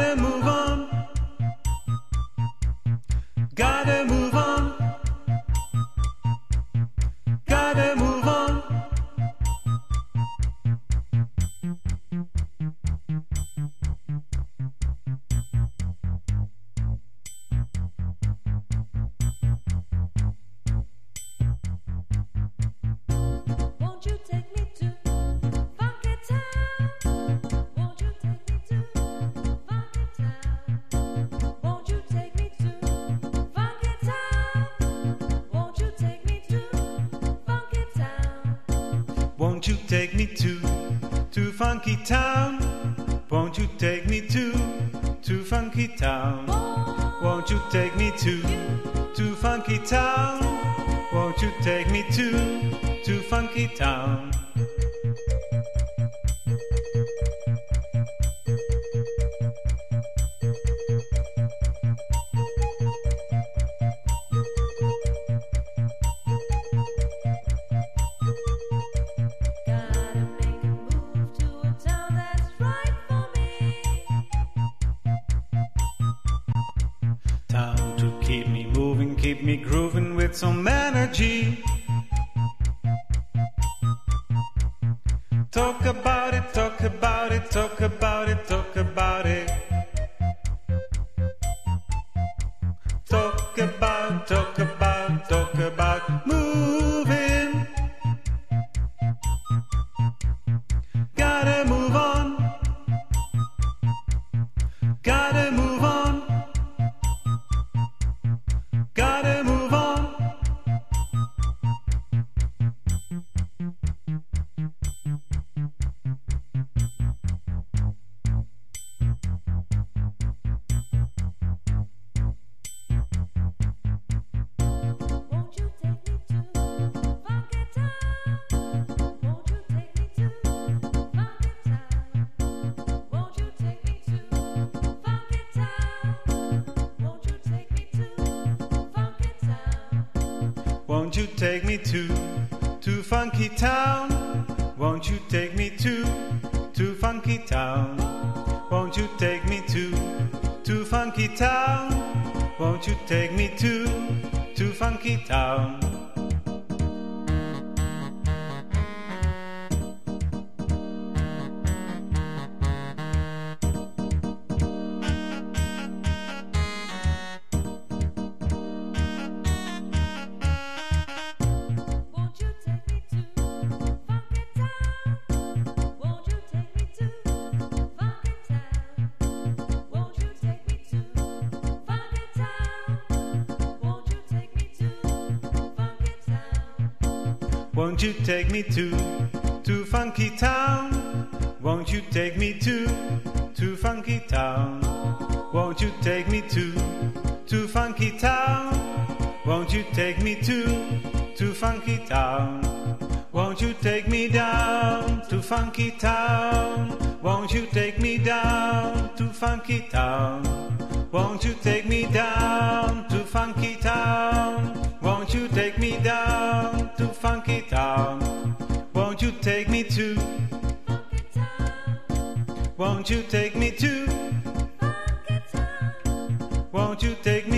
Gotta move on. Gotta move on. Gotta move on. Won't you take me to Funky Town? Won't you take me to Funky Town? Won't you take me to Funky Town? Won't you take me to Funky Town? Won't you take me to Funky Town? Won't you take me to Funky Town? Won't you take me to Funky Town? Won't you take me to Funky Town? Gotta make a move to a town that's right for me. Town to keep me moving, keep me grooving with some energy. Talk about it, talk about it, talk about it, talk about it. Talk about, talk about, talk about moving. Gotta move on. Gotta move on. Gotta move on. Won't you take me to Funky Town? Won't you take me to Funky Town? Won't you take me to Funky Town? Won't you take me to Funky Town? Won't you take me to Funky Town? Won't you take me to Funky Town? Won't you take me to Funky Town? Won't you take me to Funky Town? Won't you take me to Funky Town? Won't you take me to Funky Town? Won't you take me to Funky Town? Won't you take me to Funky Town? Won't you take me to Funky Town? Won't you take me to Funky Town? Won't you take me to Funky Town? Won't you take me to Funky Town? Won't you take me down to Funky Town? Won't you take me down to Funky Town? Won't you take me down to Funky Town? Won't you take me down to Funky Town? Won't you take me to? Funky Town, Won't you take me to? Funky Town. Won't you take